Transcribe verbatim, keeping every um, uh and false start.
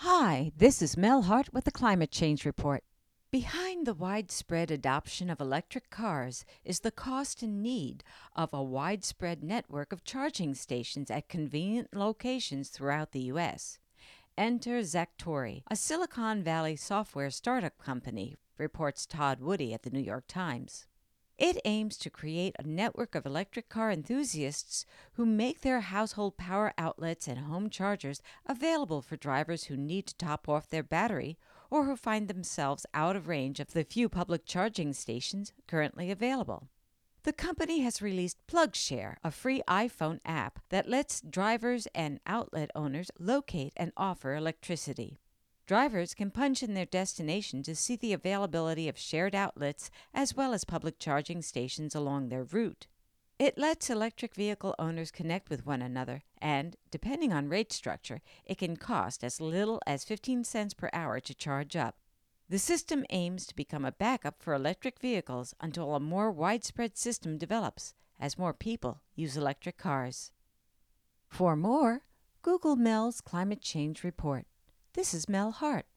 Hi, this is Mel Hart with the Climate Change Report. Behind the widespread adoption of electric cars is the cost and need of a widespread network of charging stations at convenient locations throughout the U S. Enter Zactori, a Silicon Valley software startup company, reports Todd Woody at the New York Times. It aims to create a network of electric car enthusiasts who make their household power outlets and home chargers available for drivers who need to top off their battery or who find themselves out of range of the few public charging stations currently available. The company has released PlugShare, a free iPhone app that lets drivers and outlet owners locate and offer electricity. Drivers can punch in their destination to see the availability of shared outlets as well as public charging stations along their route. It lets electric vehicle owners connect with one another, and, depending on rate structure, it can cost as little as fifteen cents per hour to charge up. The system aims to become a backup for electric vehicles until a more widespread system develops, as more people use electric cars. For more, Google Mel's Climate Change Report. This is Mel Hart.